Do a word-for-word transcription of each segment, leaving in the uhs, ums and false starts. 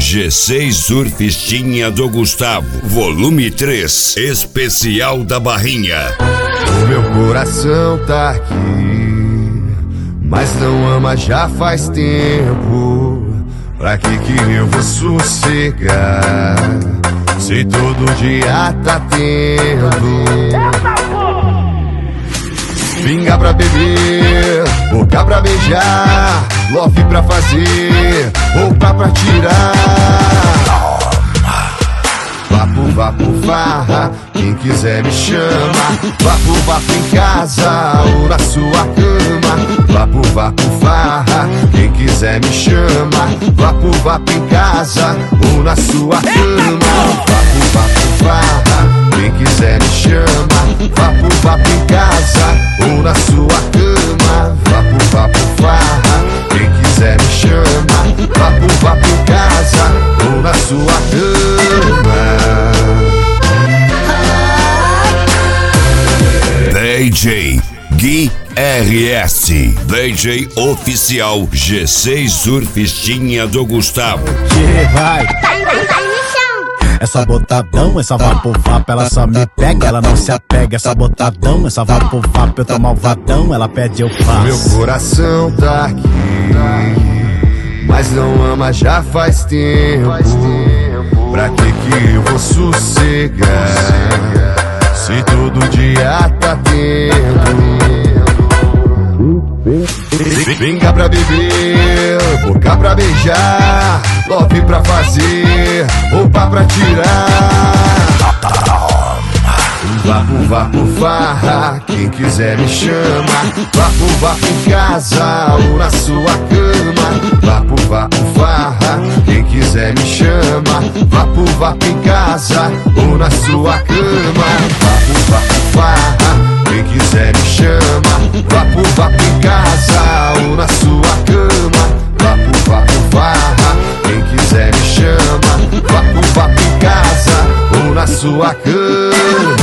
G seis Surfistinha do Gustavo, volume três, especial da Barrinha. O meu coração tá aqui, mas não ama já faz tempo. Pra que que eu vou sossegar, se todo dia tá tendo pinga pra beber, boca pra beijar, love pra fazer, roupa pra tirar. Vapo, vapo, farra, quem quiser me chama. Vapo, vapo em casa ou na sua cama. Vapo, vapo, farra, quem quiser me chama. Vapo, vapo em casa ou na sua cama. Vapo, vapo, farra, quem quiser me chama. Vapo, vapo em casa ou na sua cama. Vapo, vapo, farra, quem quiser me chama. Vapo, vapo em casa ou na sua cama. D J Gui R S, D J oficial G seis Surfistinha do Gustavo. Que vai, vai, vai, vai no chão. Essa botadão, essa vapo vapo, ela só me pega, ela não se apega. Essa botadão, essa vapo vapo, eu tô malvadão, ela pede eu faço. Meu coração tá aqui, mas não ama já faz tempo. Pra que que eu vou sossegar, se todo dia tá tendo pinga pra beber, boca pra beijar, love pra fazer, roupa pra tirar. Vapo, vapo, farra, quem quiser me chama. Vapo, vapo em casa ou na sua cama. Vapo, vapo, farra, quem quiser me chama. Vapo, vapo em casa ou na sua cama. Vapo, vapo, farra, quem quiser me chama. Vapo, vapo em casa ou na sua cama. Vapo, vapo, farra, quem quiser me chama. Vapo, vapo em casa ou na sua cama.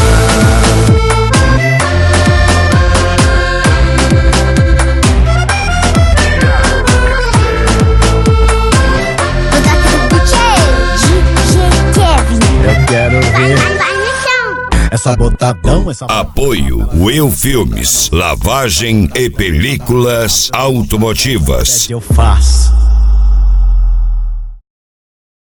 Eu quero ver essa botadão, essa... Apoio Will Filmes, lavagem e películas automotivas. Eu faço.